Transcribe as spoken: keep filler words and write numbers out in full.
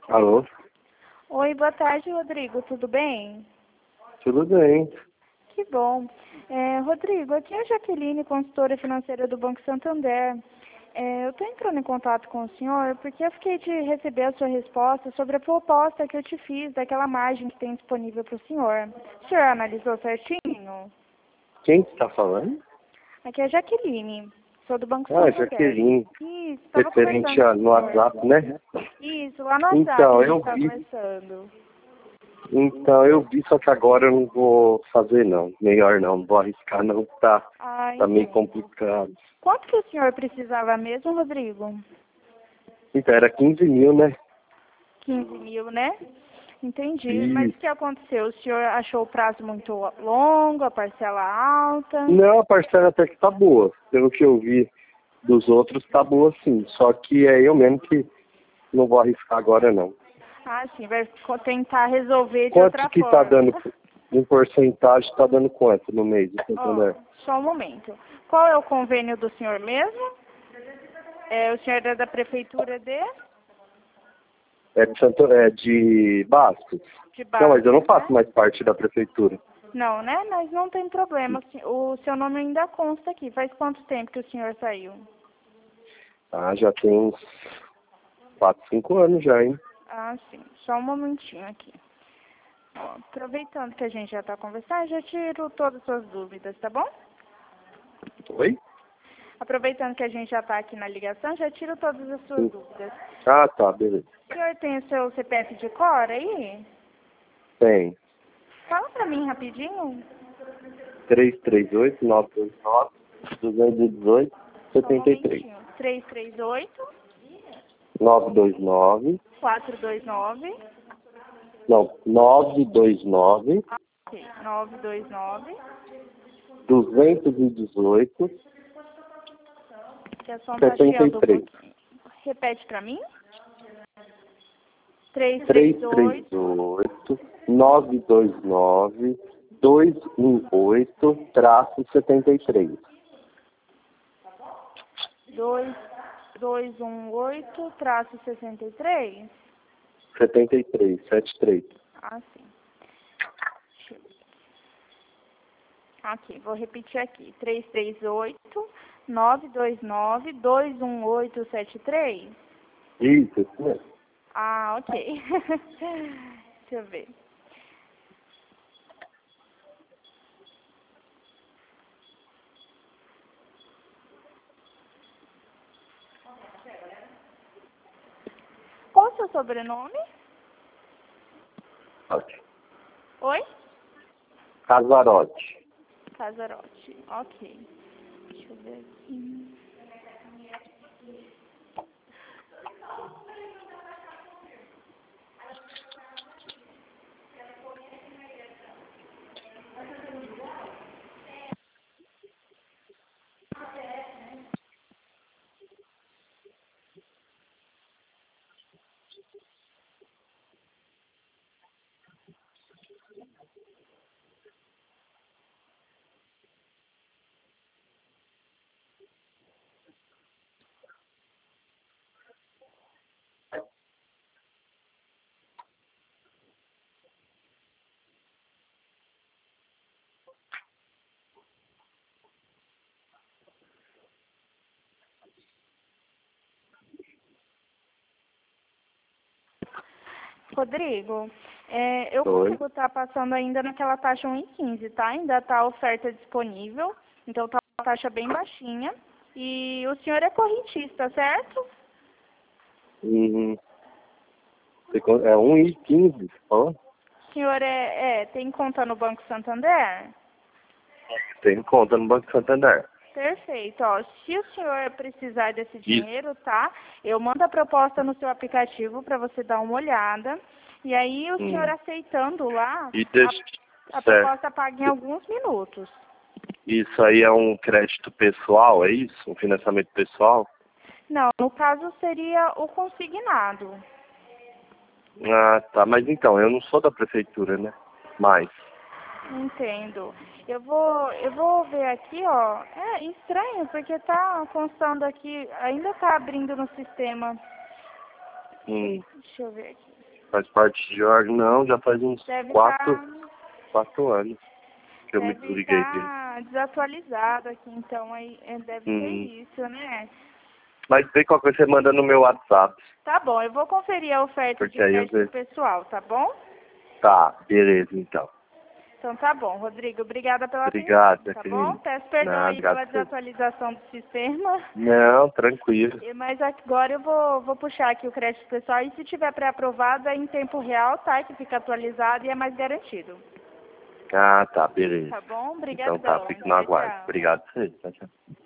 Alô? Oi, boa tarde, Rodrigo. Tudo bem? Tudo bem. Que bom. É, Rodrigo, aqui é a Jaqueline, consultora financeira do Banco Santander. É, eu estou entrando em contato com o senhor porque eu fiquei de receber a sua resposta sobre a proposta que eu te fiz, daquela margem que tem disponível para o senhor. O senhor analisou certinho? Quem que está falando? Aqui é a Jaqueline, sou do Banco Ah, Santander. Jaqueline. Isso, estava Referente conversando a, com o no senhor. WhatsApp, né? Isso, lá no WhatsApp Então, a eu gente estava vi. conversando. Então, eu vi, só que agora eu não vou fazer, não. Melhor não, não vou arriscar, não. Tá, Ah, tá meio entendo. complicado. Quanto que o senhor precisava mesmo, Rodrigo? Então, era quinze mil, né? quinze mil, né? Entendi. Mas o Isso. que aconteceu? O senhor achou o prazo muito longo, a parcela alta? Não, a parcela até que tá boa. Pelo que eu vi dos outros, tá boa sim. Só que é eu mesmo que não vou arriscar agora, não. Ah, sim, vai co- tentar resolver de Quanto outra que tá forma. dando, em porcentagem, tá dando quanto no mês? Ó, Entendeu? só um momento. Qual é o convênio do senhor mesmo? É, o senhor é da prefeitura de, É de, Santo, é de Bastos. de Não, mas eu não Bastos, faço né? mais parte da prefeitura. Não, né? Mas não tem problema. O seu nome ainda consta aqui. Faz quanto tempo que o senhor saiu? Ah, já tem uns quatro, cinco anos já, hein? Ah, sim. Só um momentinho aqui. Ó, aproveitando que a gente já está conversando, já tiro todas as suas dúvidas, tá bom? Oi? Aproveitando que a gente já está aqui na ligação, já tiro todas as suas Sim. dúvidas. Ah, tá, beleza. O senhor tem o seu C P F de cor aí? Tem. Fala pra mim rapidinho. três três oito, nove dois nove, dois oito, Só um setenta e três. momentinho. três três oito, nove dois nove, quatro dois nove, não, nove dois nove, ah, ok, nove dois nove, duzentos e dezoito, que a som tá setenta e chiando um três. pouquinho. Repete pra mim. três três três três oito, oito, nove dois nove, dois um oito, traço setenta e três. dois dois um oito, traço sessenta e três. setenta e três, setenta e três. Ah, sim. Deixa eu ver. Ok, vou repetir aqui. três três oito, nove dois nove, dois um oito sete três. Isso, isso mesmo. Ah, ok. Deixa eu ver. Qual o seu sobrenome? Ok. Oi? Casarote. Casarotti. Ok. Deixa eu ver aqui. Rodrigo, é, eu Oi. consigo estar passando ainda naquela taxa um e quinze, tá? Ainda tá a oferta disponível, então tá uma taxa bem baixinha. E o senhor é correntista, certo? Hum, você con- é um e quinze, ó. O senhor é, é, tem conta no Banco Santander? Tem conta no Banco Santander. Perfeito. Ó, se o senhor precisar desse Isso. dinheiro, tá? Eu mando a proposta no seu aplicativo para você dar uma olhada. E aí o senhor Hum. aceitando lá, E a, deixa. a Certo. proposta paga em alguns minutos. Isso aí é um crédito pessoal, é isso? Um financiamento pessoal? Não, no caso seria o consignado. Ah, tá. Mas então, eu não sou da prefeitura, né? Mas. Entendo. Eu vou, eu vou ver aqui, ó. É estranho, porque tá constando aqui, ainda tá abrindo no sistema. Hum. Deixa eu ver aqui. Faz parte de órgão? Não, já faz uns Deve quatro, tá, quatro anos que eu me deve desliguei dele. estar desatualizado aqui, então aí é, deve ser Hum. isso, né? Mas tem qualquer coisa você manda no meu WhatsApp. Tá bom, eu vou conferir a oferta Porque de aí eu crédito vejo. pessoal, tá bom? Tá, beleza então. Então tá bom, Rodrigo. Obrigada pela Obrigado, atenção, tá bom? Jacqueline. Peço perdão Não, aí pela obrigado. desatualização do sistema. Não, tranquilo. E- Mas agora eu vou, vou puxar aqui o crédito pessoal e se tiver pré-aprovado é em tempo real, tá? Que fica atualizado e é mais garantido. Ah, tá, beleza. Tá bom? Então tá, Obrigadão. fico no Tchau, aguardo. tchau. Obrigado. Tchau, tchau.